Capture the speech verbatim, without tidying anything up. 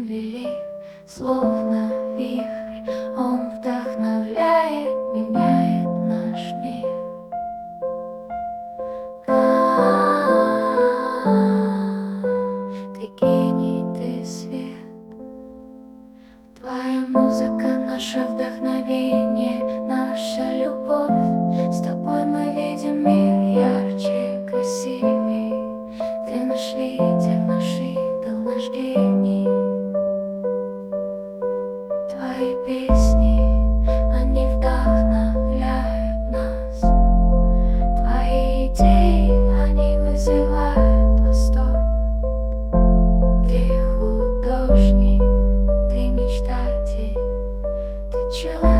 велик, словно вихрь, он вдохновляет, меняет наш мир. Ты гений, ты свет, твоя музыка, наше вдохновение, наша любовь. С тобой мы видим мир ярче, красивей. Ты наш лидер, наш идол, наш гений. Твои песни, они вдохновляют нас. Твои идеи, они вызывают восторг. Ты художник, ты мечтатель, ты человек.